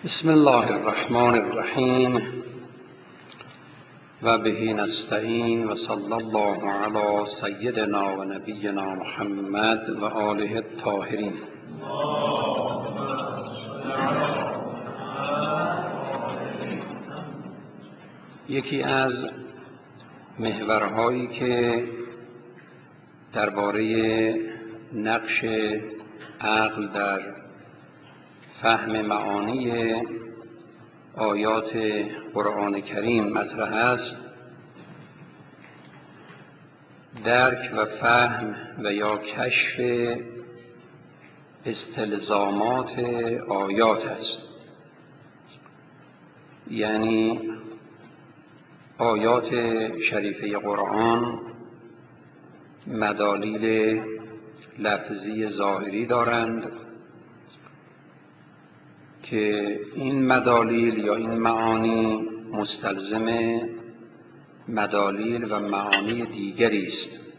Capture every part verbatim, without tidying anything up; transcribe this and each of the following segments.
بسم الله الرحمن الرحیم و به نستعین و صلی الله علی سیدنا و نبینا محمد و آله الطاهرین. یکی از محورهایی که درباره نقش عقل در فهم معانی آیات قرآن کریم مطرح است، درک و فهم و یا کشف استلزامات آیات است. یعنی آیات شریفه قرآن مدالیل لفظی ظاهری دارند که این مدالیل یا این معانی مستلزم مدالیل و معانی دیگری است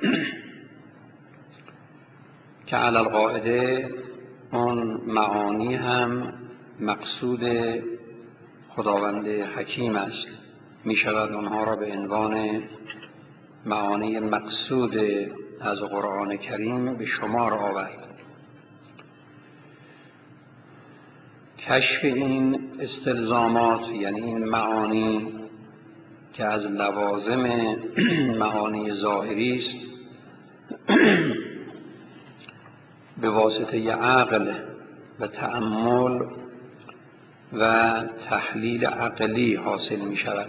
که علی القاعده اون معانی هم مقصود خداوند حکیم است. می شود اونها را به عنوان معانی مقصود از قرآن کریم به شمار آورد. کشف این استلزامات یعنی این معانی که از لوازم معانی ظاهری است به واسطه عقل و تأمل و تحلیل عقلی حاصل می شود.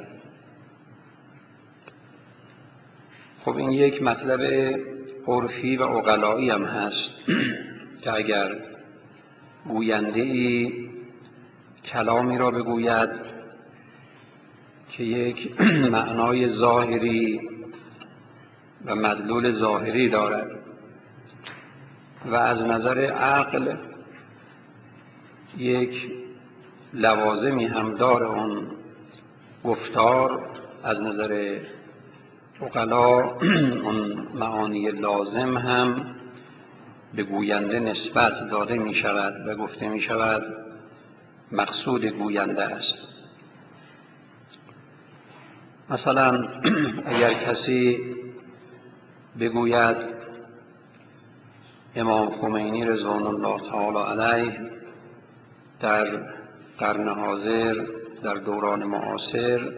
خب این یک مطلب عرفی و عقلایی هم هست که اگر گوینده کلامی را بگوید که یک معنای ظاهری و مدلول ظاهری دارد و از نظر عقل یک لوازمی هم داره، اون گفتار از نظر عقلا اون معانی لازم هم به گوینده نسبت داده می شود و گفته می شود مقصود گوینده است. مثلا اگر کسی بگوید امام خمینی رضوان الله تعالی علیه در قرن حاضر در دوران معاصر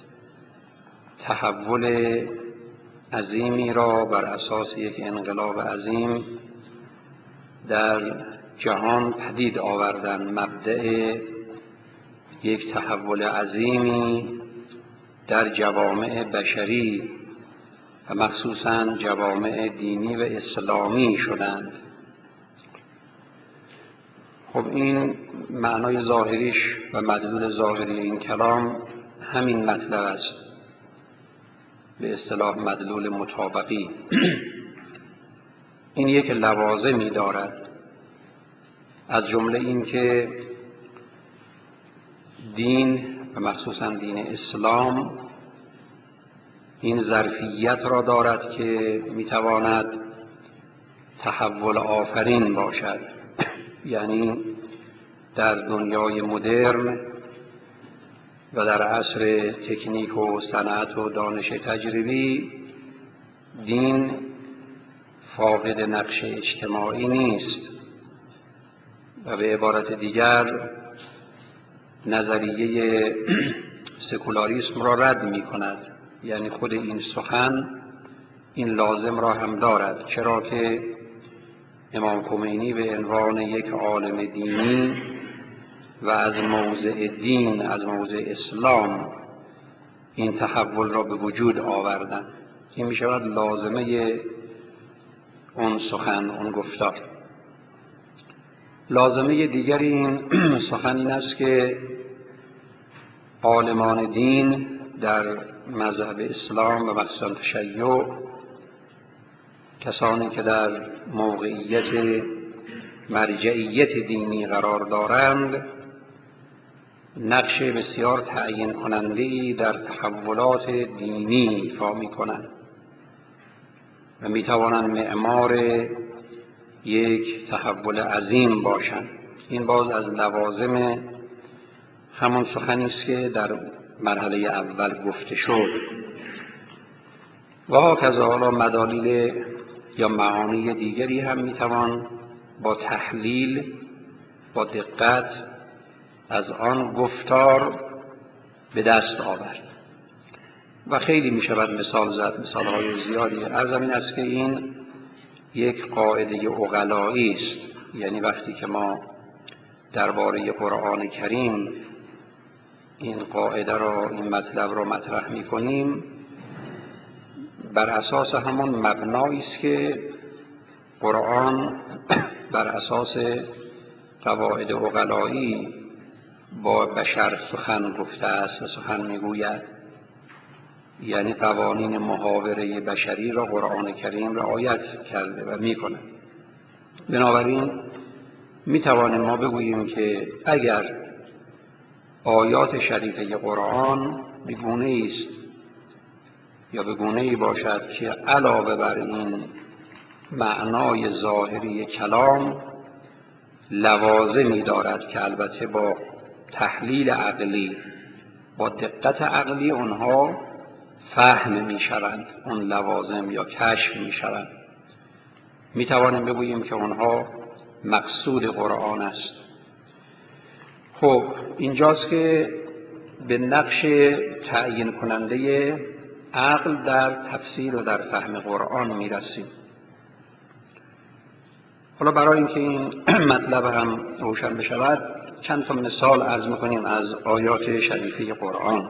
تحول عظیمی را بر اساس یک انقلاب عظیم در جهان پدید آوردن، مبدأ یک تحول عظیمی در جوامع بشری و مخصوصاً جوامع دینی و اسلامی شدند. خب این معنای ظاهریش و مدلول ظاهری این کلام همین مطلب است، به اصطلاح مدلول مطابقی. این یک لوازمی دارد، از جمله این که دین و مخصوصاً دین اسلام این ظرفیت را دارد که میتواند تحول آفرین باشد. یعنی در دنیای مدرن و در عصر تکنیک و صنعت و دانش تجربی دین فاقد نقش اجتماعی نیست و به عبارت دیگر نظریه سکولاریسم را رد می کند. یعنی خود این سخن این لازم را هم دارد، چرا که امام خمینی به عنوان یک عالم دینی و از موضع دین، از موضع اسلام این تحول را به وجود آوردن. این می شود لازمه اون سخن، اون گفتار. لازمه دیگر این سخن این است که عالمان دین در مذهب اسلام و مخصوصاً تشیع، کسانی که در موقعیت مرجعیت دینی قرار دارند، نقش بسیار تعیین کننده‌ای در تحولات دینی ایفا می‌کنند و می‌توانند معمار یک تحول عظیم باشند. این باز از لوازم همون سخنی است که در مرحله اول گفته شد. و هاکذا حالا مدالیل یا معانی دیگری هم میتوان با تحلیل با دقت از آن گفتار به دست آورد و خیلی می شود مثال زد، مثال‌های زیادی. عرضم این است که این یک قاعده عقلایی است، یعنی وقتی که ما درباره قرآن کریم این قاعده را، این مطلب را مطرح می کنیم، بر اساس همون مبنایی است که قرآن بر اساس قواعد عقلایی با بشر سخن گفته است و سخن میگوید، یعنی قوانین محاوره بشری را قرآن کریم رعایت کرده و میکنه. بنابراین میتوانیم ما بگوییم که اگر آیات شریفه قرآن به گونه‌ای است یا به گونه‌ای باشد که علاوه بر این معنای ظاهری کلام لوازمی دارد که البته با تحلیل عقلی با دقت عقلی اونها فهم می شوند، اون لوازم یا کشف می شوند، می توانیم بگوییم که اونها مقصود قرآن است. خب اینجاست که به نقش تعیین کننده عقل در تفسیر و در فهم قرآن می رسیم. حالا برای اینکه این مطلب هم روشن بشود چند تا مثال عرض می‌کنیم از آیات شریفه قرآن.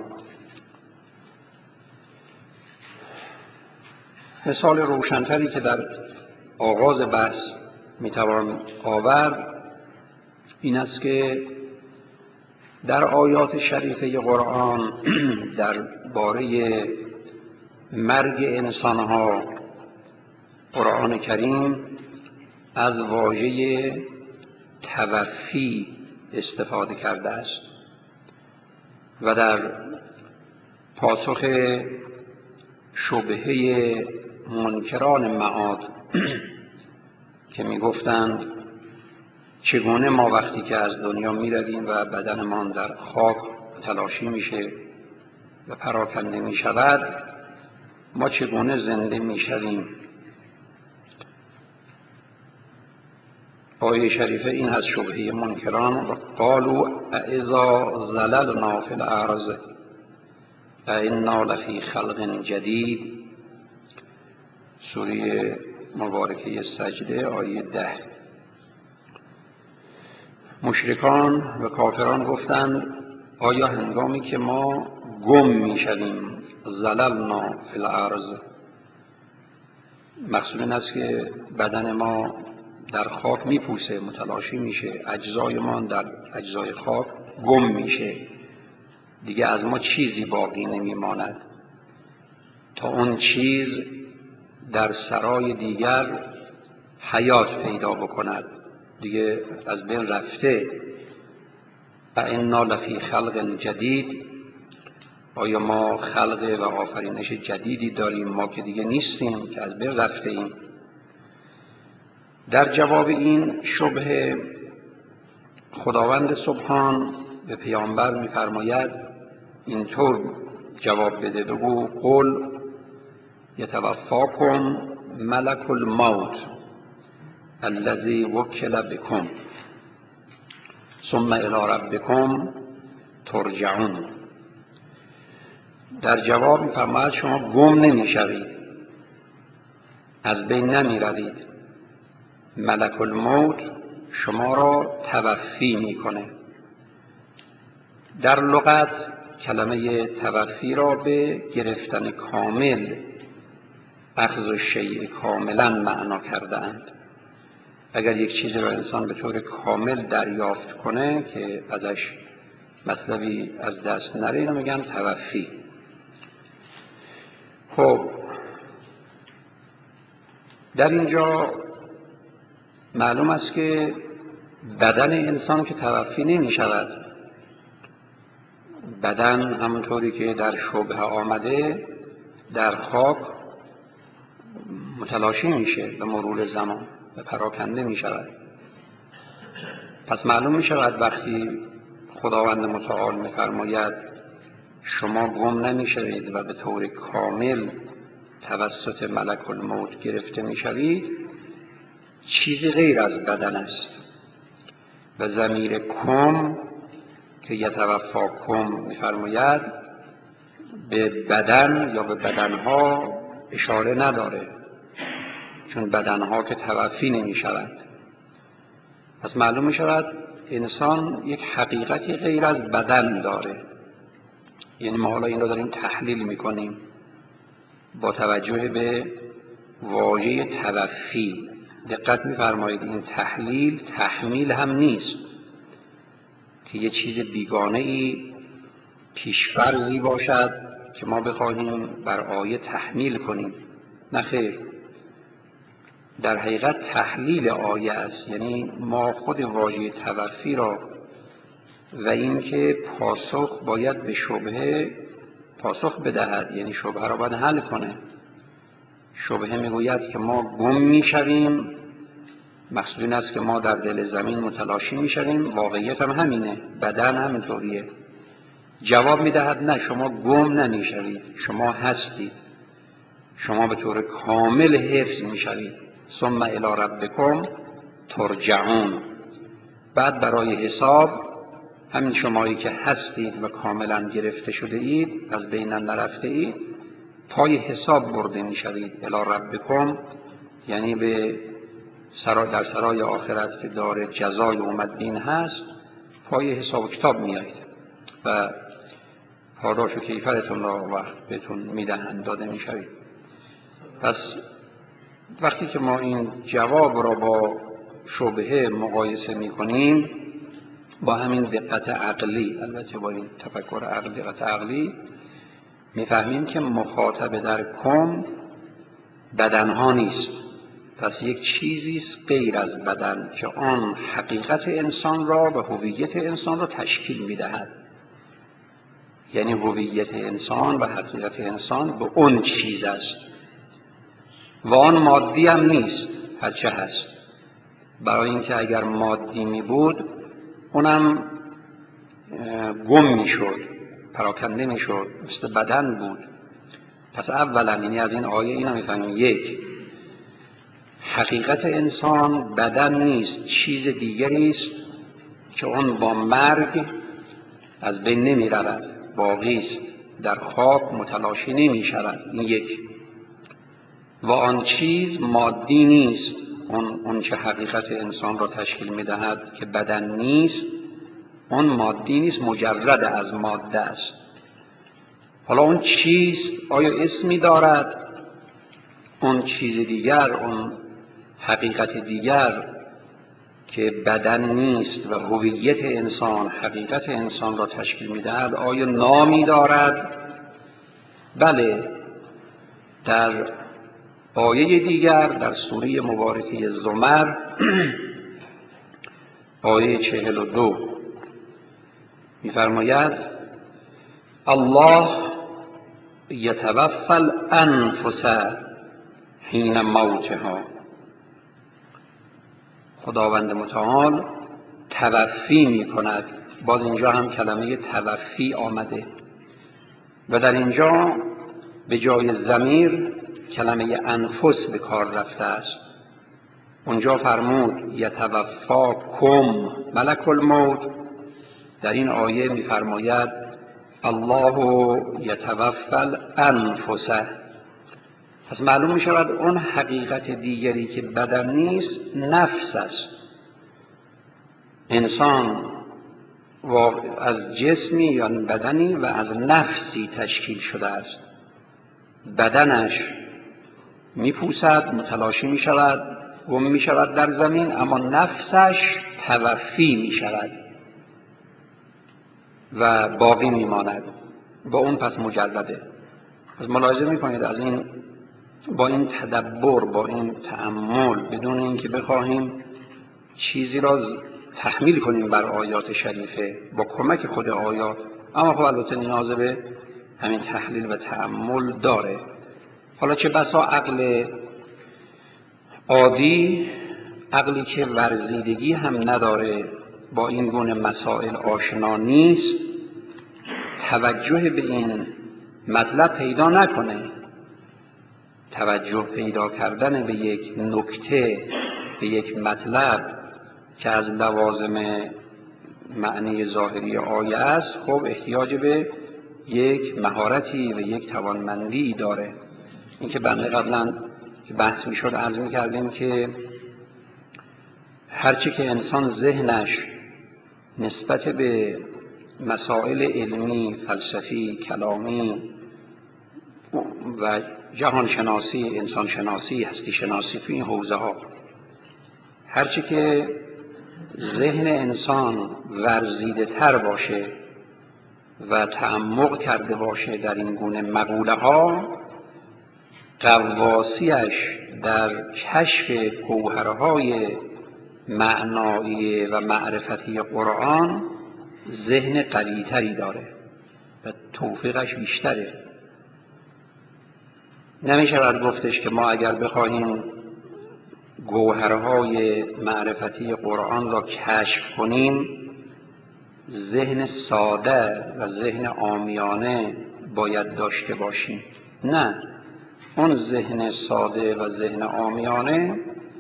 مثال روشن‌تری که در آغاز بحث میتوان آورد این است که در آیات شریفه قرآن در باره مرگ انسان‌ها قرآن کریم از واژه توفی استفاده کرده است و در پاسخ شبهه منکران معاد که می گفتند چگونه ما وقتی که از دنیا می رویم و بدنمان در خاک تلاشی میشه و پراکنده می شود، ما چگونه زنده می شویم. آیه شریفه این از شبهه منکران: قالوا اذا ضللنا فی الارض انا لفی خلق جدید. سوره مبارکه سجده آیه ده. مشرکان و کافران گفتند آیا هنگامی که ما گم می شویم، ضللنا فی الارض، مقصود این است که بدن ما در خاک میپوسه، متلاشی میشه، اجزای ما در اجزای خاک گم میشه، دیگه از ما چیزی باقی نمیماند تا اون چیز در سرای دیگر حیات پیدا بکند، دیگه از بین رفته. و انا لفی خلق جدید، آیا ما خلق و آفرینش جدیدی داریم، ما که دیگه نیستیم، که از بین رفته ایم. در جواب این شبهه خداوند سبحان به پیامبر می‌فرماید اینطور جواب بده، بگو قل یتوفاکم ملک الموت الذی وکل بکم ثم الی ربکم ترجعون. در جواب می‌فرماید شما گم نمی‌شوید، از بین نمی‌روید، ملک الموت شما را توفی میکنه. در لغت کلمه توفی را به گرفتن کامل، اخذ الشیء کاملا معنا کرده‌اند. اگر یک چیزی را انسان به طور کامل دریافت کنه که ازش مطلبی از دست نره، اینو میگن توفی. خب در اینجا معلوم است که بدن انسان که توفی نمی شود، بدن همونطوری که در شبهه آمده در خاک متلاشی میشه به مرور زمان و پراکنده می شود. پس معلوم می شود وقتی خداوند متعال می‌فرماید شما گم نمی‌شوید و به طور کامل توسط ملک الموت گرفته می‌شوید، چیزی غیر از بدن است و ضمیر کم که یتوفاکم می‌فرماید به بدن یا به بدنها اشاره نداره، چون بدنها که توفی نمی‌شود. پس معلوم می‌شود انسان یک حقیقتی غیر از بدن داره. یعنی ما حالا این رو داریم تحلیل می‌کنیم با توجه به واژه توفی. دقت می‌فرمایید این تحلیل تحمیل هم نیست که یه چیز بیگانه‌ای پیش‌فرضی باشد که ما بخواهیم بر آیه تحمیل کنیم. نه خیر، در حقیقت تحلیل آیه است. یعنی ما خود واژه توفی را و اینکه پاسخ باید به شبهه پاسخ بدهد، یعنی شبهه را باید حل کنه. شبهه میگوید که ما گم میشویم، مقصود این است که ما در دل زمین متلاشی میشویم. واقعیت هم همینه، بدن همینطوریه. جواب میدهد نه، شما گم نمیشوید، شما هستید، شما به طور کامل حفظ میشوید. ثم الی ربکم ترجعون. بعد برای حساب همین شمایی که هستید و کاملا گرفته شده اید، از بین نرفته اید، پای حساب برده میشوید. الی ربکم یعنی به سرای در سرای آخرت که دار جزای اومدین هست، پای حساب و کتاب میایید و پاداش و کیفرتون را وقت بهتون میدهند، داده میشوید. پس وقتی که ما این جواب را با شبهه مقایسه میکنیم، با همین دقت عقلی، البته با این تفکر عقلی، دقت عقلی، میفهمیم که مخاطب در کم بدنها نیست. پس یک چیزی است غیر از بدن که آن حقیقت انسان را و هویت انسان را تشکیل میدهد. یعنی هویت انسان و حقیقت انسان به اون چیز است و آن مادی هم نیست، هرچه هست. برای اینکه اگر مادی می بود اونم گم می شد، پراکنده می شد، مثل بدن بود. پس اولا یعنی از این آیه اینا می فهمیم، یک، حقیقت انسان بدن نیست، چیز دیگری است که اون با مرگ از بین نمی رود، باقی است، در خاک متلاشی نمی شود. این یک. و آن چیز مادی نیست، اون اون چه حقیقت انسان را تشکیل می دهد که بدن نیست، اون مادی نیست، مجرد از ماده است. حالا اون چیز آیا اسمی دارد؟ اون چیز دیگر، اون حقیقت دیگر که بدن نیست و هویت انسان، حقیقت انسان را تشکیل می دهد، آیا نامی دارد؟ بله، در آیه دیگر در سوره مبارکه زمر آیه چهل و دو می‌فرماید الله یتوفی الانفس حین موتها. خداوند متعال توفی می‌کند. باز اینجا هم کلمه توفی آمده و در اینجا به جای ضمیر کلمه انفس به کار رفته است. اونجا فرمود یتوفاکم ملک الموت، در این آیه می‌فرماید الله یتوفی الانفس. پس معلوم می‌شود اون حقیقت دیگری که بدن نیست، نفس است. انسان از جسمی یا بدنی و از نفسی تشکیل شده است. بدنش میپوسد، متلاشی میشود، گم میشود در زمین، اما نفسش توفی میشود و باقی میماند. با اون پس مجرده. پس ملاحظه میکنید از این، با این تدبر، با این تأمل، بدون اینکه بخواهیم چیزی را تحمیل کنیم بر آیات شریفه، با کمک خود آیات، اما خب البته نیاز به همین تحلیل و تأمل داره. حالا چه بسا عقل عادی، عقلی که ورزیدگی هم نداره، با این گونه مسائل آشنا نیست توجه به این مطلب پیدا نکنه. توجه پیدا کردن به یک نکته، به یک مطلب که از لوازم معنی ظاهری آیه است، خب احتیاج به یک مهارتی و یک توانمندی داره. این که بنده قبلا که بحث می شد عرض می کردیم که هرچی که انسان ذهنش نسبت به مسائل علمی، فلسفی، کلامی و جهان شناسی، انسان شناسی، هستی شناسی تو این حوزه ها، هرچی که ذهن انسان ورزیده تر باشه و تعمق کرده باشه در این گونه مقوله ها، غواصیش در کشف گوهرهای معنایی و معرفتی قرآن ذهن قوی‌تری داره و توفیقش بیشتره. نمی‌شود گفتش که ما اگر بخواهیم گوهرهای معرفتی قرآن را کشف کنیم ذهن ساده و ذهن عامیانه باید داشته باشیم. نه، اون ذهن ساده و ذهن عامیانه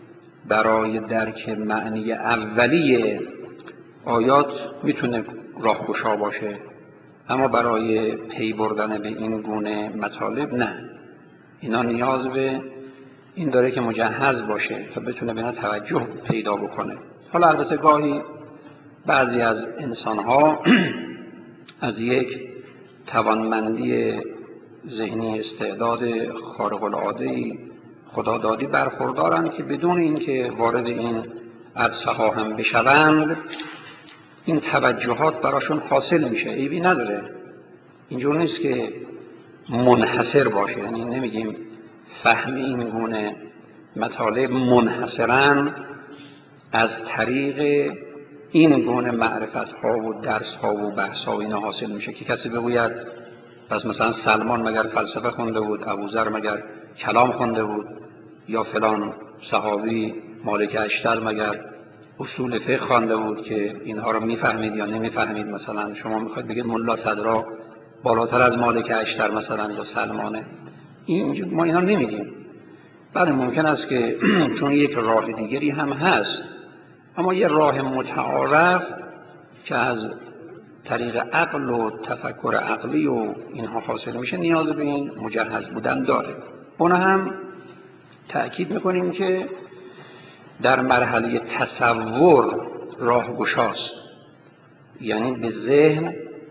برای درک معنی اولیه آیات میتونه راهگشا باشه، اما برای پی بردن به این گونه مطالب نه. اینا نیاز به این داره که مجهز باشه تا بتونه به اینا توجه پیدا بکنه. حالا البته گاهی بعضی از انسان‌ها از یک توانمندی ذهنی، استعداد خارق‌العاده‌ای خدادادی برخوردارند که بدون اینکه وارد این عرصه‌ها هم بشوند این توجهات براشون حاصل میشه. عیبی نداره، اینجور نیست که منحصر باشه، یعنی نمیگیم فهم این گونه مطالب منحصراً از طریق این گونه معرفت ها و درس ها و بحث ها و اینا حاصل میشه که کسی بگوید پس مثلا سلمان مگر فلسفه خونده بود، ابوذر مگر کلام خونده بود، یا فلان صحابی مالک اشتر مگر اصول فقه خوانده بود که اینها رو میفهمید یا نمیفهمید. مثلا شما میخواید بگید ملا صدرا بالاتر از مالک اشتر مثلا یا سلمانه. این ما اینا نمیگیم. بله ممکن است که چون یک راه دیگری هم هست، اما یه راه متعارف که از طریق عقل و تفکر عقلی و اینها حاصل میشه نیاز به این مجهز بودن داره. اون هم تأکید میکنیم که در مرحله تصور راهگشاست، یعنی به ذهن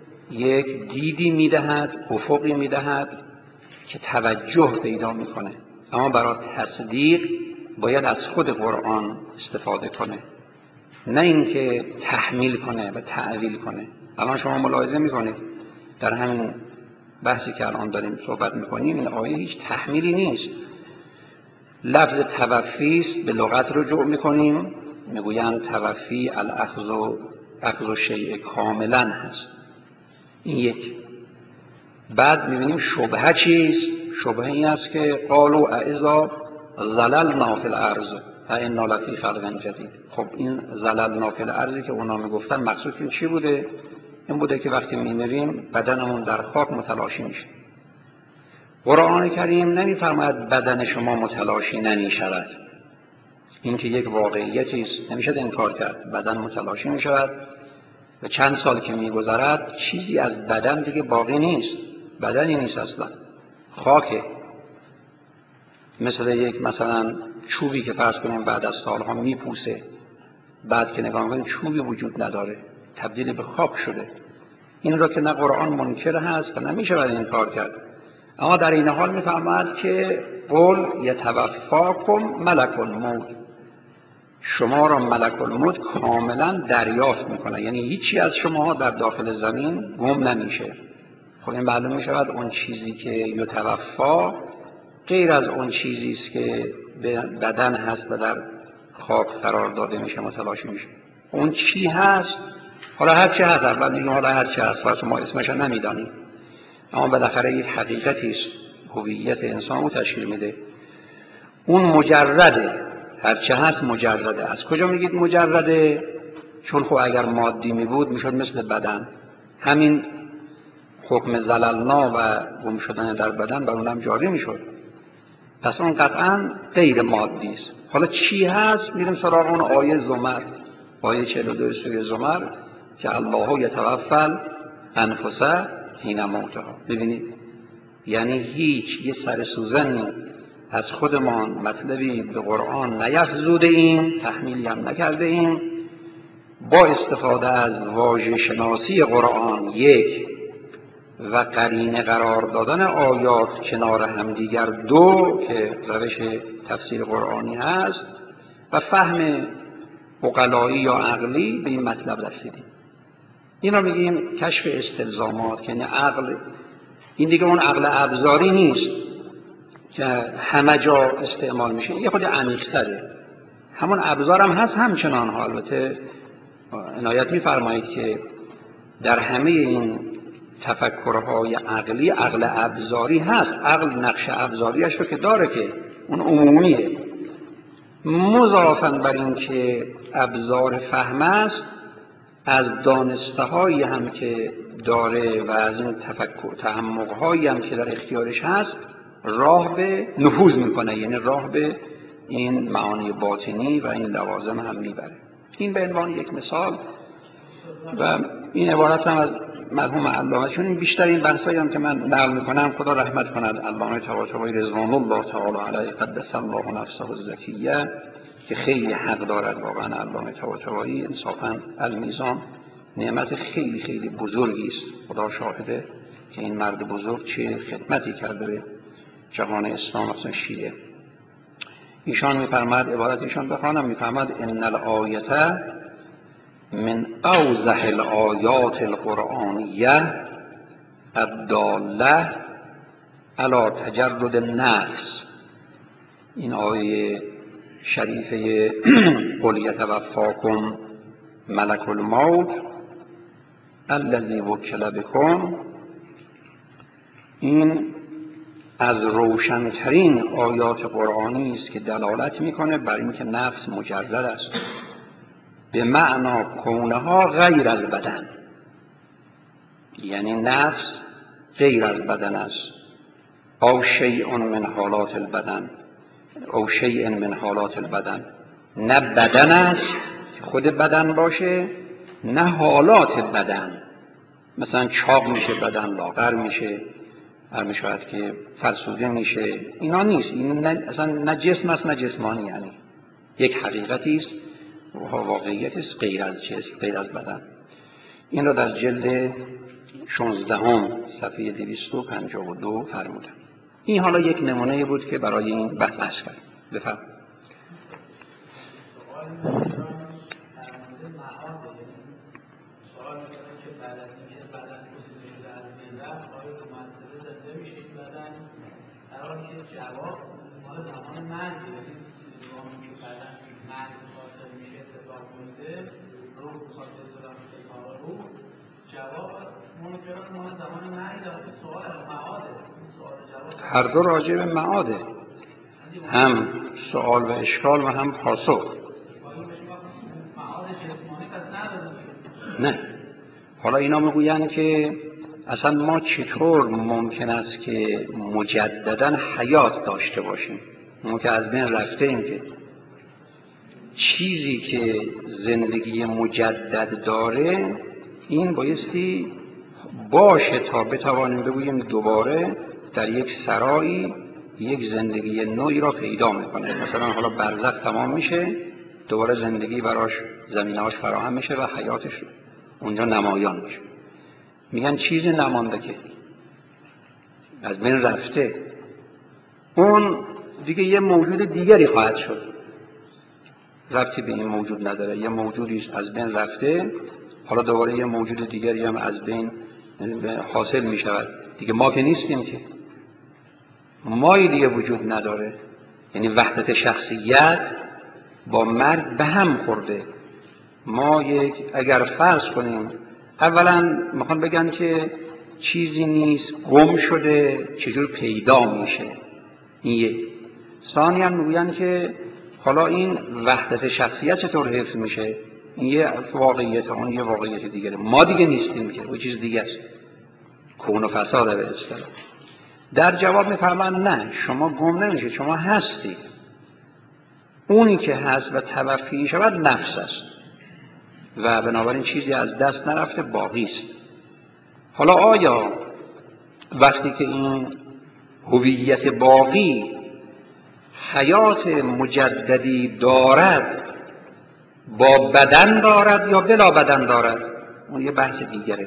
یک دیدی میدهد، افقی میدهد که توجه پیدا میکنه، اما برای تصدیق باید از خود قرآن استفاده کنه، نه اینکه تحمیل کنه و تعویل کنه. الان شما ملاحظه میکنید در همین بحثی که الان داریم صحبت میکنیم این آیه هیچ تحمیلی نیست. لفظ توفی است، به لغت رجوع میکنیم، میگویند توفی الاخذ و اخذ شیء کاملا هست. این یک. بعد میبینیم شبهه چیست؟ شبهه این است که قالوا اذا ضللنا فی الارض فانا لفی خلق جدید. خب این ضللنا فی الارض که اونا میگفتن مقصود این چی بوده؟ این بوده که وقتی میمیریم بدنمون در خاک متلاشی میشه. قرآن کریم نمیفرماید بدن شما متلاشی نمیشود. این که یک واقعیتی است نمیشه انکار کرد. بدن متلاشی میشود و چند سال که میگذرد چیزی از بدن دیگه باقی نیست، بدنی نیست اصلا، خاکه. مثل یک مثلا چوبی که فرض کنیم بعد از سالها میپوسه، بعد که نگاه کنیم چوبی وجود نداره، تبدیل به خاک شده. این را که نه قرآن منکر هست و نمیشه باید انکار کرد، اما در این حال میفرماید که قل یتوفاکم ملک الموت، شما را ملک الموت کاملا دریافت میکنه، یعنی هیچی از شما در داخل زمین گم نمیشه. خب این معلوم میشود اون چیزی که یتوفا غیر از اون چیزی است که به بدن هست و در خاک قرار داده میشه، متلاشی میشه. اون چی هست؟ حالا هر چی هست، اول میگیم حالا هر چی هست، واسه ما اسمش رو نمیدانیم، اما بالاخره یک حقیقتی است، هویت انسان رو تشکیل میده. اون مجرده، هر چی هست مجرده. از کجا میگید مجرده؟ چون خب اگر مادی می بود میشد مثل بدن، همین حکم زللنا و گم شدن در بدن بر اونم جاری میشد. پس اون قطعا غیر مادی است. حالا چی هست؟ میریم سراغ اون آیه زمر، آیه چهل و دو سوره زمر که الله یتوفی الانفس حین موتها. ببینید یعنی هیچ یه سر سوزنی از خودمان مطلبی به قرآن نیفزوده ایم، تحمیلی هم نکرده ایم، با استفاده از واژه شناسی قرآن یک و قرینه قرار دادن آیات کنار همدیگر دو که روش تفسیر قرآنی هست و فهم عقلایی یا عقلی به این مطلب رسیدیم. این رو میگیم کشف استلزامات، یعنی عقل این دیگه اون عقل ابزاری نیست که همه جا استعمال میشه، یه خود عمیق‌تره. همون ابزار هم هست همچنان. البته عنایت میفرمایید که در همه این تفکرهای عقلی عقل ابزاری هست، عقل نقش ابزاریش رو که داره که اون عمومیه، مضافاً بر این که ابزار فهم است، از دانسته‌هایی هم که داره و از این تفکر تعمق‌هایی هم که در اختیارش هست راه به نفوذ میکنه، یعنی راه به این معانی باطنی و این لوازم هم میبره. این به عنوان یک مثال و این عبارت هم از مرحوم علامه، چون این بیشتر این بحثایی هم که من نقل میکنم خدا رحمت کند علامه طباطبایی رضوان الله تعالی علیه قدس الله نفسه الزکیه که خیلی حق دارد واقعا. علامه طباطبایی انصافا المیزان نعمت خیلی خیلی بزرگی است. خدا شاهده که این مرد بزرگ چه خدمتی کرده به جهان اسلام اصلا شیعه. ایشان میفرماد، عبارت ایشان بخوانم، میفرماد ان الآیه من اوضح الآیات القرآنیه الداله علی تجرد النفس. این آیه شریفه قل یتوفاکم ملک الموت الذی وکل بکم، این از روشنترین آیات قرآنی است که دلالت میکنه بر اینکه نفس مجرد است، به معنا کونها غیر از بدن، یعنی نفس غیر از بدن است. او شیء من حالات البدن او شیء من حالات البدن، نه بدن است خود بدن باشه، نه حالات بدن، مثلا چاق میشه بدن، لاغر میشه، هر میشود که فرسوده میشه، اینا نیست. این نه اصلا نه جسم است نه جسمانی، یعنی یک حقیقتی است و واقعیتی است غیر از جسم، غیر از بدن. این را در جلد شانزدهم صفحه دویست و پنجاه و دو فرمودم. این حالا یک نمونه بود که برای این بحث کرد. بفرمایید. جواب مال زمان مرگ، یعنی زمانی که بعداً مرگ حاصل میشه اتفاق میفته، روح حاصل شدن اتفاق روح، جواب منکران مال زمان مرگ داره. سوال از معاده، سوال جواب هر دو راجع به معاده، هم سوال و اشکال و هم پاسخ. معاد جسمانی پس نداره. نه، حالا اینا میگویند که اصلا ما چطور ممکن است که مجدداً حیات داشته باشیم؟ ما که از بین رفته ایم. که چیزی که زندگی مجدد داره این بایستی باشه تا بتوانیم بگوییم دوباره در یک سرایی یک زندگی نوعی را پیدا میکنه. مثلا حالا برزخ تمام میشه، دوباره زندگی براش زمینه‌اش فراهم میشه و حیاتش اونجا نمایان میشه. میگن چیزی نمانده که از بین رفته، اون دیگه یه موجود دیگری خواهد شد، ربطی به این موجود نداره، یه موجودی از بین رفته، حالا دوباره یه موجود دیگری هم از بین حاصل میشود دیگه. ما که نیستیم که، مایی دیگه وجود نداره، یعنی وحدت شخصیت با مرگ به هم خورده. ما یک اگر فرض کنیم، اولا میخوان بگن که چیزی نیست گم شده چجور پیدا میشه، این یک. ثانیاً میگن که حالا این وحدت شخصیت چطور حفظ میشه؟ این یه واقعیت، اون یه واقعیت دیگره. ما دیگه نیستیم که، و چیز دیگه است، کون و فساد به اصطلاح. در جواب میفرمان نه، شما گم نمیشید، شما هستید. اونی که هست و توفی شود نفس است و بنابراین چیزی از دست نرفته، باقی است. حالا آیا وقتی که این هویت باقی حیات مجددی دارد، با بدن دارد یا بلا بدن دارد؟ اون یه بحث دیگره.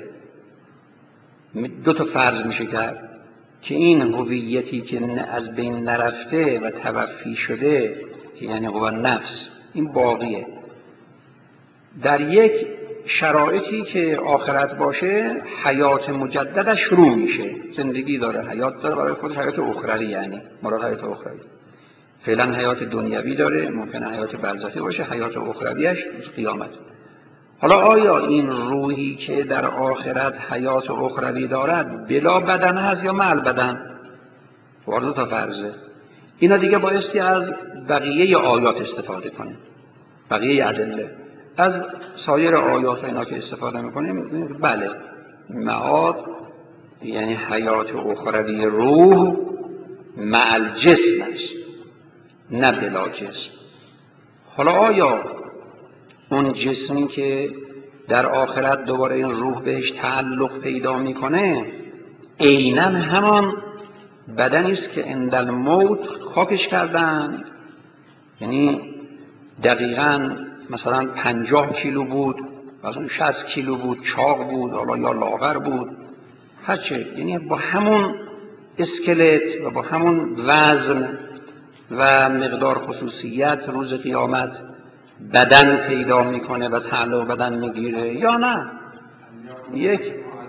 دو تا فرض میشه کرد که این هویتی که از بین نرفته و توفی شده، که یعنی هو نفس، این باقیه. در یک شرایطی که آخرت باشه، حیات مجددش شروع میشه، زندگی داره، حیات داره برای خودش، حیات اخروی، یعنی مراد حیات اخروی. فعلا حیات دنیوی داره، ممکنه حیات برزخی باشه، حیات اخرویش روز قیامت. حالا آیا این روحی که در آخرت حیات اخروی دارد بلا بدن هست یا مع بدن؟ وارد تا فرضه. اینا دیگه بایستی از بقیه آیات استفاده کنیم، بقیه ادله. از سایر آیات اینا که استفاده میکنیم، بله معاد یعنی حیات اخروی روح مع الجسم است، نه بلا جسم. حالا آیا اون جسمی که در آخرت دوباره این روح بهش تعلق پیدا میکنه عیناً همان بدنی است که عند الموت خاکش کردن؟ یعنی دقیقاً مثلا پنجاه کیلو بود، مثلا شصت کیلو بود، چاق بود، حالا یا لاغر بود، هرچه، یعنی با همون اسکلت و با همون وزن و مقدار خصوصیت روز قیامت بدن پیدا میکنه و تعلق بدن میگیره یا نه؟ یک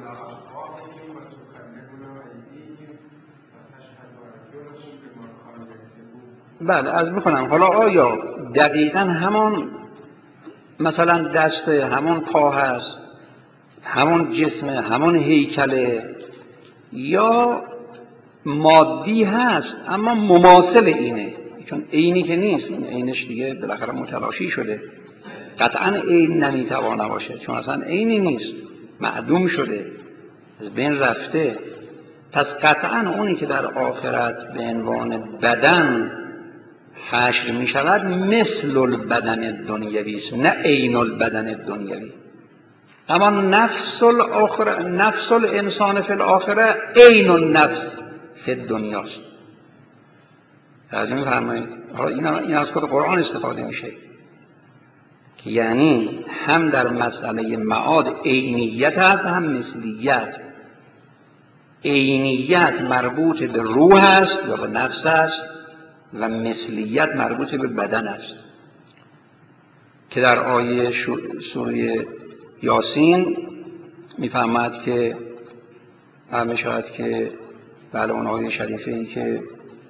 بله از میکنم. حالا آیا دقیقاً همون مثلا دست، همون پا هست، همون جسم، همون هیکله، یا مادی هست اما مماثل اینه؟ چون عینی که نیست، این عینش دیگه بالاخره متلاشی شده، قطعاً عین نمیتوانه باشه، چون اصلا عینی نیست، معدوم شده، از بین رفته. پس قطعاً اونی که در آخرت به عنوان بدن حشر می شود مثل البدن دنیوی است، نه عین البدن دنیوی. اما نفس الاخره، نفس الانسان فی الاخره عین النفس فی الدنیاست. از این فرمایید. حالا این, این از خود قرآن استفاده میشه که یعنی هم در مسئله معاد عینیت هست، هم مثلیت. عینیت مربوط به روح است یا به نفس است و مثلیت مربوط به بدن است، که در آیه سوره یاسین میفهمد که همه شاید که بله اون آیه شریفه ای که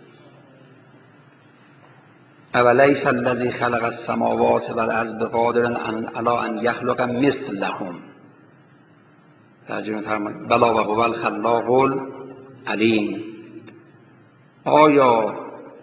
اولیس الذی خلق السماوات والارض بقادر علی ان یخلق مثلهم، ترجمه می‌فرماید بلا و هو الخلاق العلیم. آیا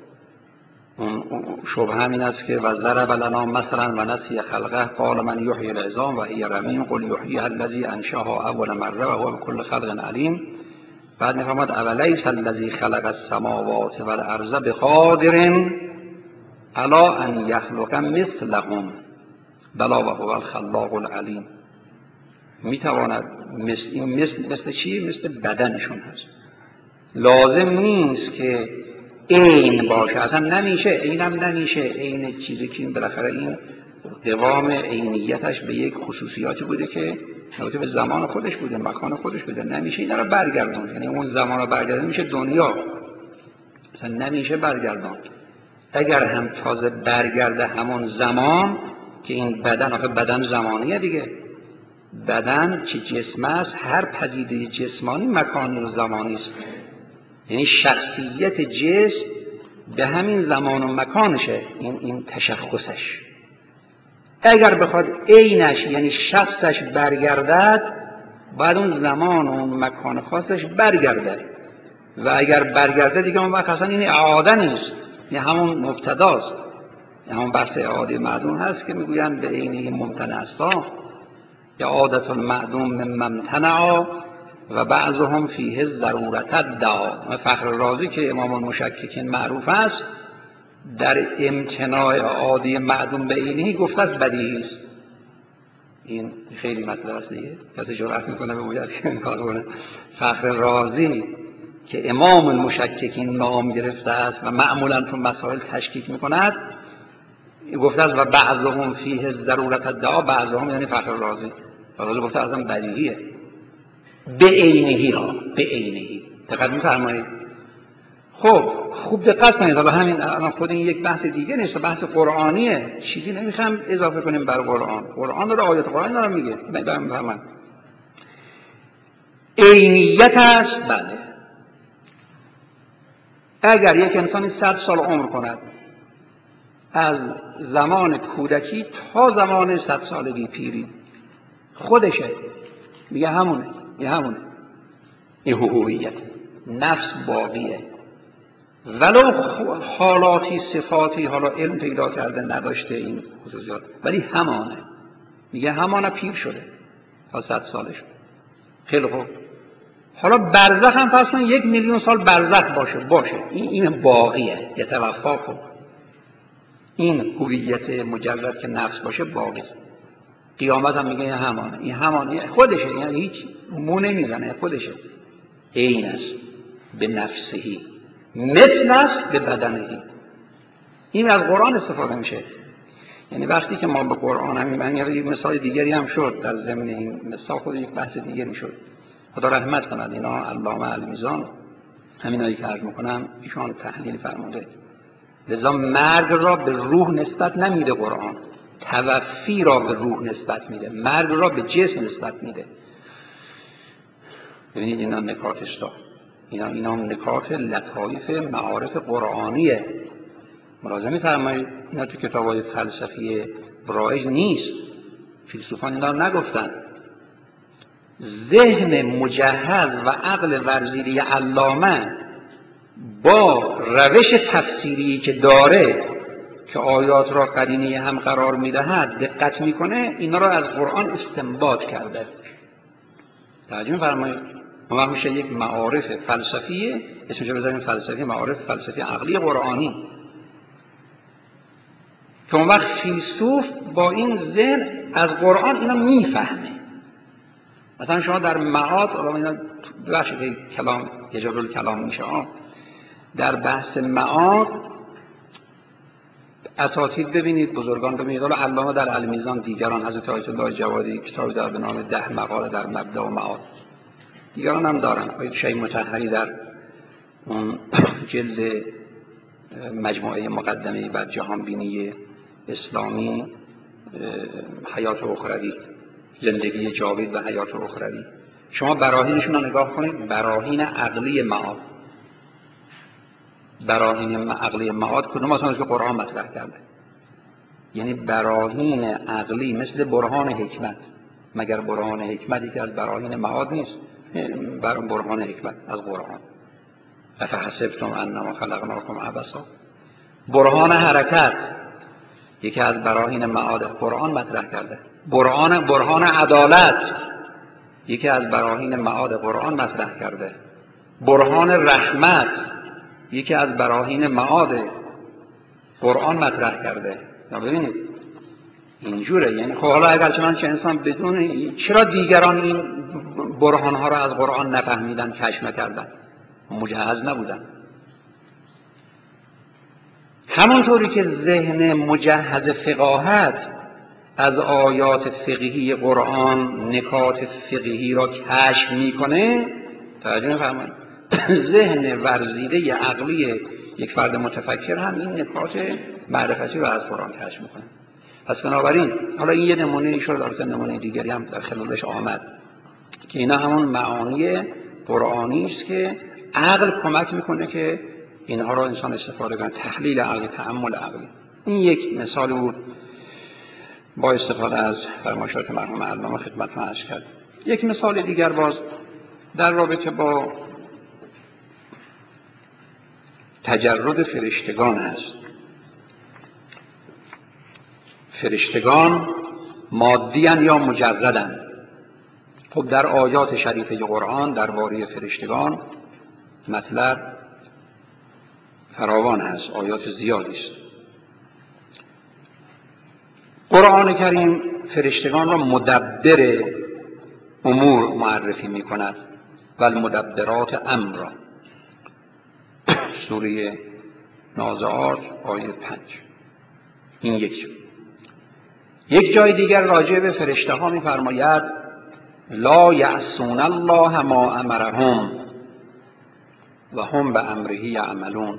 شبهه این است که و ضرب لنا مثلا و نسی خلقه قال من یحیی العظام و هی رمیم قل یحییها الذی انشأها اول مره و هو بكل خلق علیم. بعد می‌فرماید اولیس الذی خلق السماوات والارض بقادر علی ان یخلق مثلهم بلا و هو الخلاق العلیم. میتواند مثل این مثل, مثل چی؟ مثل بدنشون هست. لازم نیست که عین باشه، اصلا نمیشه، عینم نمیشه، عین چیزی که بالاخره این قوام عینیتش به یک خصوصیاتی بوده که مربوط به زمان خودش بوده، مکان خودش بوده، نمیشه اینا رو برگردون. یعنی اون زمان رو برگردون میشه دنیا، اصلا نمیشه برگردون. اگر هم تازه برگرده همون زمان که این بدن، آخه بدن زمانیه دیگه، بدن چه جسم است، هر پدیده جسمانی مکانی و زمانی است، یعنی شخصیت جسم به همین زمان و مکانشه، این این تشخصش. اگر بخواد عینش یعنی شخصش برگردد، بعد اون زمان و اون مکان خاصش برگرده، و اگر برگرده دیگه اون وقت اصلا این اعاده نیست، این همون مبتداست. همون بحث اعاده معدوم هست که میگویند به عینه ممتنع است یا عادت المعدوم من ممتنع و بعضهم فیه ضرورت الدعا. فخر رازی که امام المشککین معروف است در امتناع عادی معدوم به عینه گفته است بدیهی است. این خیلی مطلب است دیگه، کسی جرأت میکنه بگوید که این کار کنه. فخر رازی که امام المشککین نام گرفته است و معمولا تو مسائل تشکیک میکند گفته است و بعضهم فیه ضرورت الدعا، بعضهم یعنی فخر رازی، فخر گفته اصلا بدیهیه به عینهی ها به عینهی. دقت می‌فرمایید؟ خب خوب دقت کنید، حالا همین الان خود این یک بحث دیگه نیست، بحث قرآنیه، چیزی نمیخوام اضافه کنیم بر قرآن. قرآن رو آیات قرآن دارم میگه. بفرمایید عینیت است. بله اگر یک انسانی صد سال عمر کند از زمان کودکی تا زمان صد سالگی پیری خودشه، میگه همونه، میگه همونه. این هویت نفس باقیه، ولو حالاتی صفاتی حالا علم پیدا کرده نداشته این خصوصیات، ولی همانه، میگه همانه پیر شده تا صد سالش. خیلی خوب، حالا برزخ هم فرض کن یک میلیون سال برزخ باشه باشه این این باقیه، یتوفا کن. این هویت مجرد که نفس باشه باقی است. قیامت هم میگه همانه، این همانه خودشه، یعنی هیچ مو نمیزنه، خودشه. این است به نفسهی مثل است به بدنهی. این از قرآن استفاده میشه. یعنی وقتی که ما به قرآن همین من یه مثال دیگری هم شد در ضمن این مثال، خود یک بحث دیگری شد. خدا رحمت کند اینا علامه المیزان همینایی که عرض میکنم ایشان تحلیل فرموده. لذا مرگ را به روح نسبت نمیده قرآن، توفی را به روح نسبت میده، مرگ را به جسم نسبت میده. ببینید اینا نکاتش دا اینا اینا نکات لطایف معارف قرآنیه. ملاحظه می‌فرمایید اینا تو کتاب‌های فلسفی رایج نیست، فیلسوفان اینا رو نگفتن. ذهن مجهز و عقل ورزیده علامه با روش تفسیری که داره که آیات را قرینه هم قرار میدهد دقت میکنه، اینا را از قرآن استنباط کرده. توجه می‌فرمایید؟ اون میشه یک معارف فلسفیه، اسمش رو بذاریم فلسفی، معارف فلسفی عقلی قرآنی، که اون وقت فیلسوف با این ذهن از قرآن اینا میفهمه. مثلا شما در معاد، حالا اینا بخشی که کلام اجازه کلام میشه ها، در بحث معاد اساتید ببینید، بزرگان ببینید، حالا علامه در المیزان، دیگران حضرت آیت الله جوادی کتابی در به نام ده مقاله در مبدأ و معاد، دیگران هم دارن. آیت شیخ مطهری در اون جلد مجموعه مقدمه بر جهان بینی اسلامی، حیات اخروی، زندگی جاوید و حیات اخروی، شما براهینشون رو نگاه کنید، براهین عقلی معاد، براهین عقلی معاد کدوم اصلا که قرآن مطرح کرده؟ یعنی براهین عقلی مثل برهان حکمت، مگر برهان حکمتی که از براهین معاد نیست؟ بر برهان حکمت از قرآن. افحسبتم انما خلقناکم عبثا. برهان حرکت یکی از براهین معاد قرآن مطرح کرده. برهان برهان عدالت یکی از براهین معاد قرآن مطرح کرده. برهان رحمت یکی از براهین معاد قرآن مطرح کرده. ببینید اینجوره. یعنی خب حالا اگر چنانچه انسان بدون، چرا دیگران این برهان ها را از قرآن نفهمیدن، کشف نکردن، مجهز نبودن؟ همونطوری که ذهن مجهز فقاهت از آیات فقهی قرآن نکات فقهی را کشف میکنه، توجه می‌فرمایید، ذهن ورزیده عقلی یک فرد متفکر هم این نکات معرفتی را از قرآن کشف میکنه. پس بنابراین حالا این یه نمونه شد، البته نمونه دیگری هم در خلالش آمد که اینا همون معانی قرآنی است که عقل کمک میکنه که اینها را انسان استفاده کنه، تحلیل عقلی، تأمل عقلی. این یک مثال بود با استفاده از فرمایشات مرحوم علامه خدمتتون عرض کرد. یک مثال دیگر باز در رابطه با تجرد فرشتگان است. فرشتگان مادی‌اند یا مجردند؟ خب در آیات شریفه قرآن درباره فرشتگان مطلب فراوان هست، آیات زیادی است. قرآن کریم فرشتگان را مدبر امور معرفی می کند و المدبرات امر، سوره نازعات آیه پنج. این یک جا. یک جای دیگر راجع به فرشته ها می فرماید لا یعصون الله ما امرهم و هم به امره یعملون.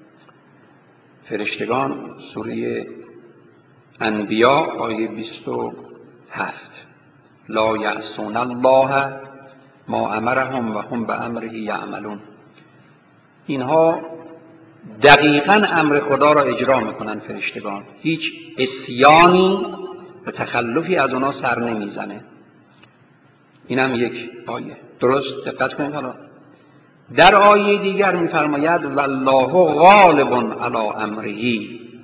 فرشتگان سوره انبیا آیه بیست و هفت لا یعصون الله ما امرهم و هم به امره یعملون. اینها دقیقاً امر خدا را اجرا میکنن فرشتگان، هیچ عصیانی و تخلفی از اونا سر نمیزنه. اینم یک آیه. درست دقت کنید. حالا در آیه دیگر میفرماید والله غالب علی امره.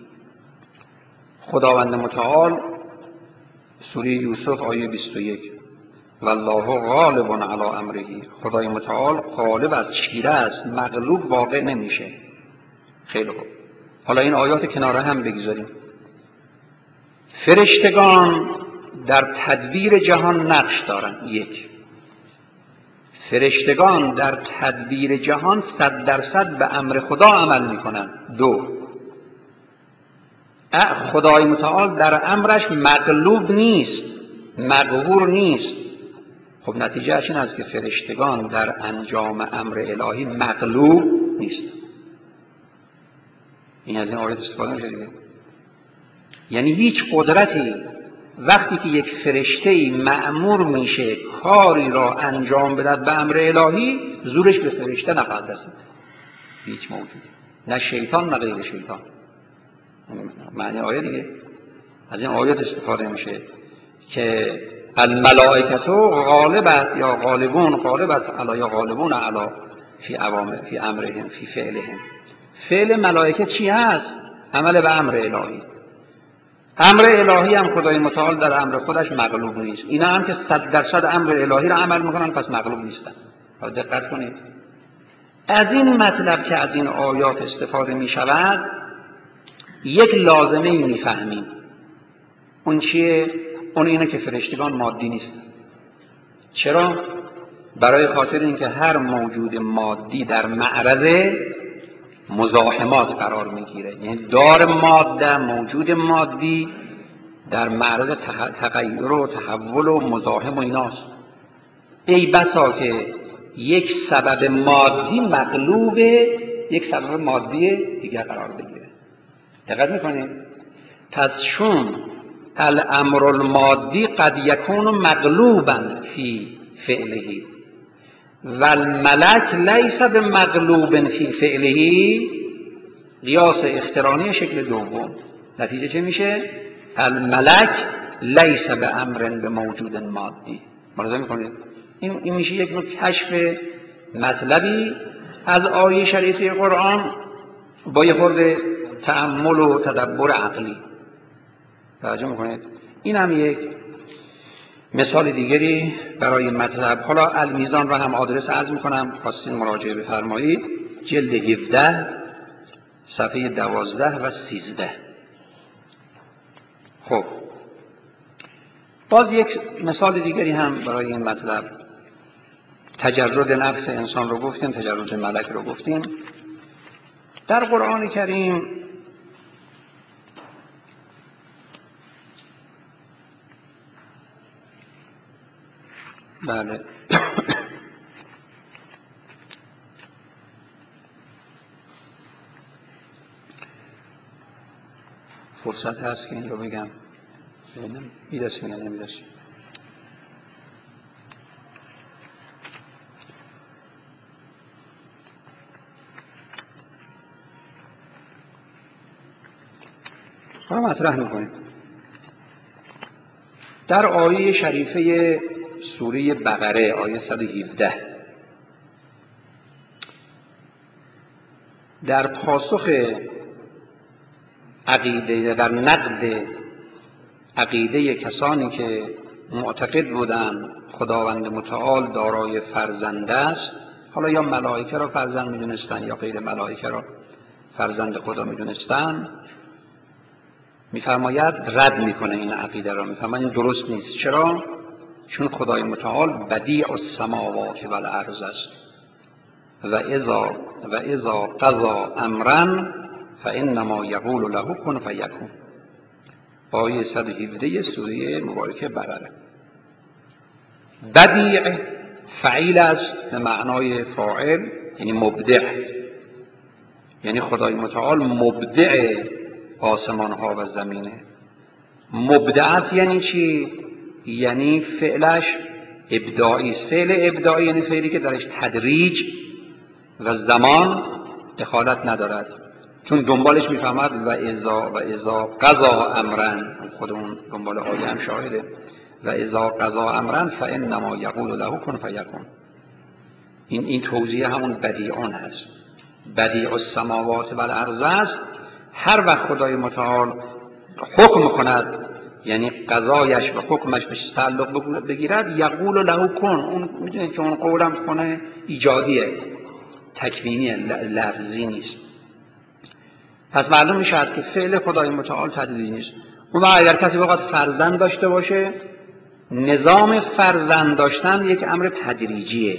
خداوند متعال سوره یوسف آیه بیست و یک والله غالب علی امره. خدای متعال غالب از چیره است، مغلوب واقع نمیشه. خیلی خوب. حالا این آیات کنار هم بگذاریم. فرشتگان در تدبیر جهان نقش دارند. یک، فرشتگان در تدبیر جهان صد درصد به امر خدا عمل میکنند. دو، خدای متعال در امرش مغلوب نیست، مقهور نیست. خب نتیجه اش این است که فرشتگان در انجام امر الهی مغلوب نیست. این از این آیات استفاده میشه دیگه. یعنی هیچ قدرتی وقتی که یک فرشته‌ای مأمور میشه کاری را انجام بدهد به امر الهی، زورش به فرشته نخواهد رسید. هیچ موجودی، نه شیطان نه غیر شیطان. معنی آیه دیگه. از این آیات استفاده میشه که الملائکه غالبت یا غالبون غالبت علی یا غالبون علی فی اوامر فی امرهم فی فعلهم. فعل ملائکه چی هست؟ عمل به امر الهی. امر الهی هم خدای متعال در امر خودش مغلوب نیست. اینا هم که صد درصد امر الهی را عمل میکنن پس مغلوب نیستن. دقت کنید. از این مطلب که از این آیات استفاده میشود یک لازمه ای میفهمیم. اون چیه؟ اون اینه که فرشتگان مادی نیستن. چرا؟ برای خاطر اینکه هر موجود مادی در معرض مزاحمات قرار میگیره. یعنی دار ماده، موجود مادی در معرض تغییر و تحول و مزاحم و ایناست. ای بسا که یک سبب مادی مغلوب یک سبب مادی دیگر قرار بگیره. دقت میکنید؟ پس چون الامر المادی قد یکون مغلوبا فی فعله و الملک لیس بمغلوب فی فعله، قیاس اقترانی شکل دوم. نتیجه چه میشه؟ الملک لیس بامر بموجود مادی. ملاحظه میکنید؟ این این میشه یک نوع کشف مطلبی از آیه شریفه قرآن با یه خورده تأمل و تدبر عقلی. توجه میکنید؟ این هم یک مثال دیگری برای مطلب. حالا المیزان را هم آدرس عرض میکنم، خواستین مراجعه بفرمایید. جلد هفده صفحه دوازده و سیزده. خب باز یک مثال دیگری هم برای این مطلب. تجرد نفس انسان رو گفتیم، تجرد ملک رو گفتیم. در قرآن کریم بله فرصت هست که این رو بگم. میرسیم یا نمیرسیم؟ حالا مطرح میکنیم. در آیه شریفه سوره بقره آیه صد و هفده در پاسخ عقیده، در نقد عقیده کسانی که معتقد بودند خداوند متعال دارای فرزند است، حالا یا ملائکه را فرزند می‌دونستند یا غیر ملائکه را فرزند خدا می‌دونستند، می‌فرماید رد می‌کنه این عقیده را، می‌فرماید این درست نیست. چرا؟ چون خدای متعال بدیع السماوات و الارض است و اذا و اذا قضا امرا فانما یقول له کن فیکون. آیه صد و هفده سوره مبارکه بقره. بدیع فعیل است به معنای فاعل، یعنی مبدع، یعنی خدای متعال مبدع آسمان ها و زمینه. مبدعت یعنی چی؟ یعنی فعلش ابداعی است. فعل ابداعی یعنی فعلی که درش تدریج و زمان دخالت ندارد، چون دنبالش میفهمد و اذا و اذا قضا امرا، خودمون دنبال آیه هم شاهده، و اذا قضا امرا فانما یقول له کن فیکون. این این توضیح همون بدیعان هست. بدیع السماوات و الارض است. هر وقت خدای متعال حکم کند، یعنی قضایش و حکمش به تعلق بگیرد، یقول له کن، اون میدونید که اون قولم کنه ایجادیه، تکوینیه، لفظی نیست. پس معلوم میشد که فعل خدای متعال تدریجی نیست. اون اگر کسی بخواد فرزند داشته باشه، نظام فرزند داشتن یک امر تدریجیه،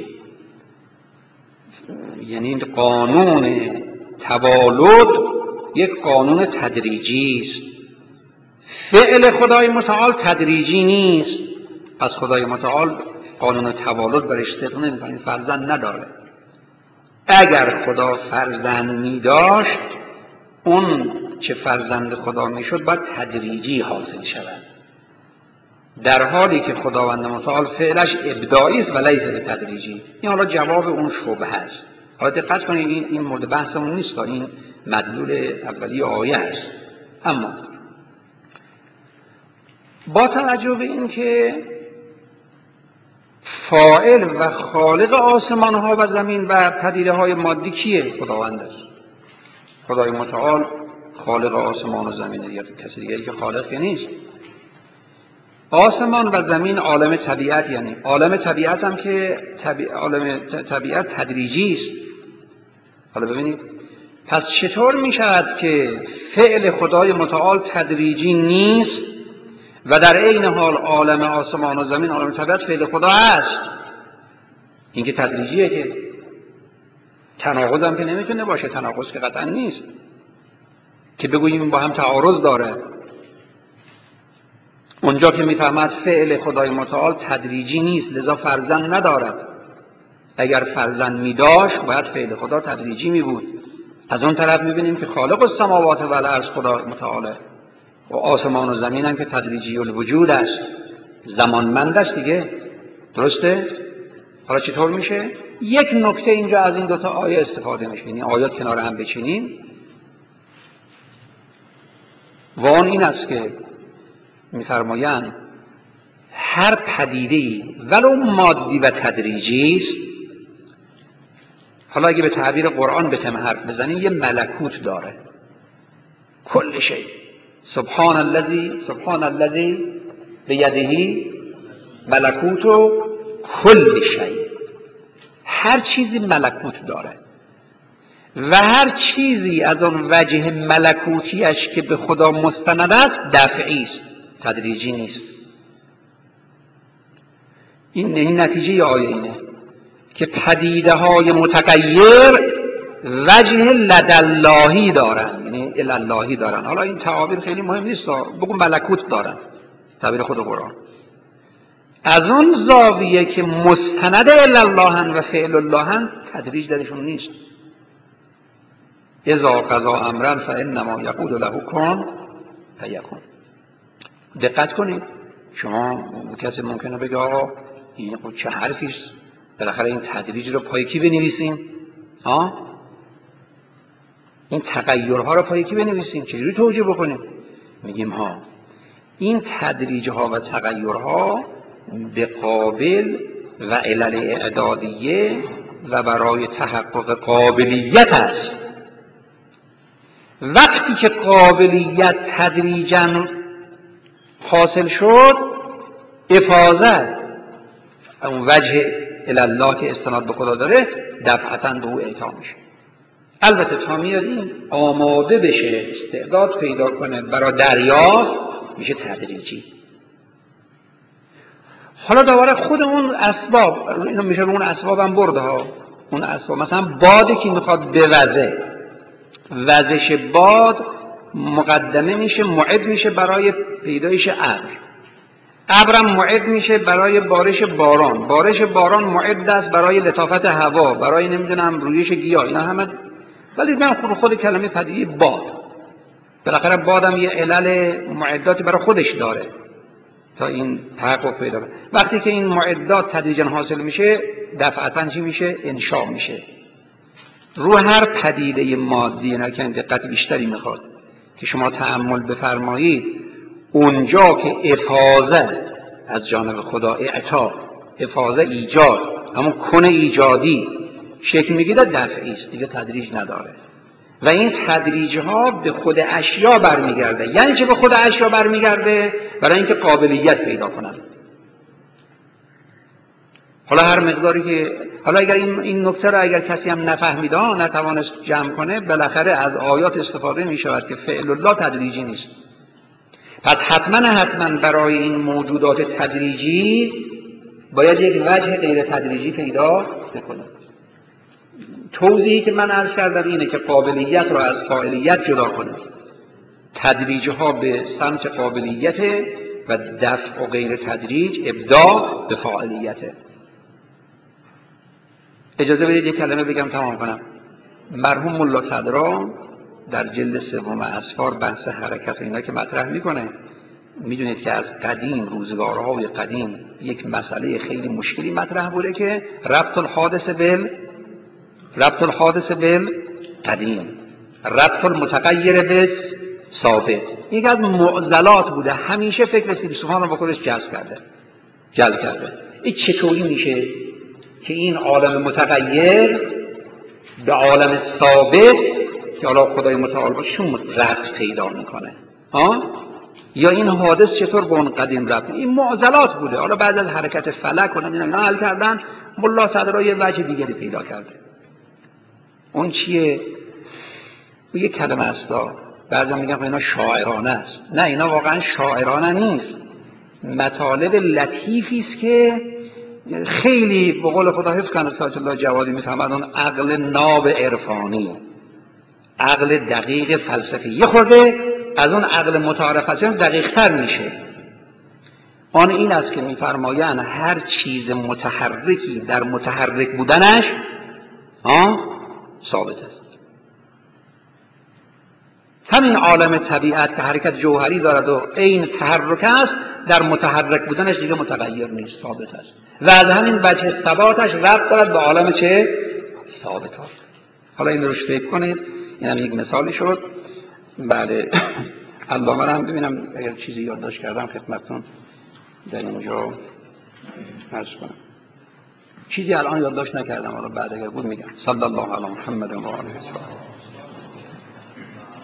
یعنی قانون توالد یک قانون تدریجی است. فعل خدای متعال تدریجی نیست. پس خدای متعال قانون توالد برش طبق نمی‌کنه، فرزند نداره. اگر خدا فرزند می داشت، اون چه فرزند خدا می شد باید تدریجی حاصل شود، در حالی که خداوند متعال فعلش ابداعی است و لیس تدریجی. این حالا جواب اون شبهه است. حالا دقت کنید، این این مورد بحثمون نیست، این مدلول اولی آیه است. اما با توجه به این که فاعل و خالق آسمان ها و زمین و پدیده های مادی کیه؟ خداوند است. خدای متعال خالق آسمان و زمین، یا کسی دیگری که خالق نیست. آسمان و زمین عالم طبیعت، یعنی عالم طبیعت هم که طبیع... عالم طبیعت تدریجی است. حالا ببینید، پس چطور می شود که فعل خدای متعال تدریجی نیست و در عین حال عالم آسمان و زمین عالم طبیعت فعل خدا است؟ این که تدریجیه، که تناقض هم که نمیتونه باشه، تناقض که قطعا نیست که بگوییم با هم تعارض داره. اونجا که میفهمد فعل خدای متعال تدریجی نیست لذا فرزند ندارد، اگر فرزند میداشت باید فعل خدا تدریجی می بود. از اون طرف میبینیم که خالق السماوات و الارض خدا متعاله و آسمان و زمین هم که تدریجی الوجود است، زمانمند است دیگه، درسته؟ حالا چطور میشه؟ یک نکته اینجا از این دوتا آیه استفاده میشه، یعنی آیات کنار هم بچینیم و آن این است که میفرمایند هر پدیده‌ای ولو مادی و تدریجی است، حالا اگه به تعبیر قرآن بتم حرف بزنیم، یه ملکوت داره. کل شی سبحان الذی سبحان الذی بیده ملکوت کل شی. هر چیزی ملکوت داره و هر چیزی از آن وجه ملکوتیش که به خدا مستند است دفعی است، تدریجی نیست. این این نتیجه آیه اینه که پدیده های متغیر وجه لداللهی دارن، یعنی الاللهی دارن. حالا این تعابیر خیلی مهم نیست، بگو ملکوت دارن، تعبیر خود قرآن. از اون زاویه که مستند الاللهن و فعل اللهن تدریج درشون نیست. اذا قضا امرا فانما یقول له کن فیکون. دقت کنید، شما کسی ممکنه بگه آقا این خود چه حرفی است، بالاخره این تدریج رو پای کی بنویسیم؟ ها؟ این تغیرها رو پای کی بنویسیم؟ چجوری توجیه بکنیم؟ میگیم ها، این تدریجها و تغیرها به قابل و علل اعدادیه و برای تحقق قابلیت است. وقتی که قابلیت تدریجاً حاصل شد افاضت اون وجه الله که استناد به خدا داره دفعتاً به او اعطا میشه. البته تا میاد این آماده بشه، استعداد پیدا کنه برای دریافت، میشه تدریجی. حالا دوباره خود اون اسباب، اینو میشه اون اسباب هم برده ها. اون اسباب مثلا بادی که میخواد بوزه، وزش باد مقدمه میشه، معد میشه برای پیدایش ابر. ابرم معد میشه برای بارش باران، بارش باران معد است برای لطافت هوا، برای نمیدونم رویش گیاه. اینا همه ولی من خود خود کلمه پدیدی باد، بالاخره بادم یه علل معداتی برای خودش داره تا این تحقق پیدا کنه. وقتی که این معدات تدریجا حاصل میشه دفعتاً چی میشه؟ انشاء میشه. رو هر پدیده مادی اینا که دقت بیشتری میخواد که شما تأمل بفرمایید، اونجا که افاضه از جانب خدا، اعطا، افاضه ایجاد، همون کن ایجادی شکل میگیره، دفعی است دیگه، تدریج نداره. و این تدریج ها به خود اشیا برمیگرده. یعنی چه به خود اشیا برمیگرده؟ برای اینکه قابلیت پیدا کنن. حالا هر مقداری که حالا اگر این این نکته را اگر کسی هم نفهمیده ها، نتوانست جمع کنه، بالاخره از آیات استفاده می شود که فعل الله تدریجی نیست. پس حتما حتما برای این موجودات تدریجی باید یک وجه غیر تدریجی پیدا بکنه. توضیحی که من عرض کردم اینه که قابلیت را از فاعلیت جدا کنه. تدریج ها به سمت قابلیت و دفع و غیر تدریج ابداع به فاعلیته. اجازه بدید یک کلمه بگم تمام کنم. مرحوم ملا صدرا در جلد سوم اسفار بحث حرکت اینا که مطرح میکنه، میدونید که از قدیم، روزگارهای قدیم، یک مسئله خیلی مشکلی مطرح بوده که ربط الحادث بال ربط الحادث بال قدیم، ربط المتغیر به ثابت. یک از معضلات بوده، همیشه فکر فیلسوفان رو با خودش جذب کرده جلب کرده. این چطوری میشه که این عالم متغیر به عالم ثابت که حالا خدای متعال باشون ربط پیدا میکنه؟ ها؟ یا این حادث چطور به اون قدیم ربط؟ این معضلات بوده. حالا بعد از حرکت فلک و اینا حل کردن، ملا صدرا یه وجه دیگری پیدا کرده. اون چیه؟ یه کلمه است. بعضی میگن اینا شاعرانه است. نه، اینا واقعا شاعرانه نیست. مطالب لطیفی است که خیلی به قول خدا حفظ کنه سایت الله جوادی میفهمد. اون عقل ناب عرفانی، عقل دقیق فلسفی یه خورده از اون عقل متعارف دقیق تر میشه. آن این است که میفرمایند هر چیز متحرکی در متحرک بودنش آه ثابت است. همین عالم طبیعت که حرکت جوهری دارد و این تحرک است، در متحرک بودنش دیگه متغیر نیست، ثابت است. و از همین وجه ثباتش ربط دارد به عالم چه؟ ثابت است. حالا این روش فکر کنید. این هم یک مثالی شد. بله الله من هم ببینم اگر چیزی یادداشت کردم خدمتتون در اینجا عرض کنم. چیزی الان یادداشت نکردم، حالا بعد اگر بود میگم. صلی الله علی محمد و آله و صحبه.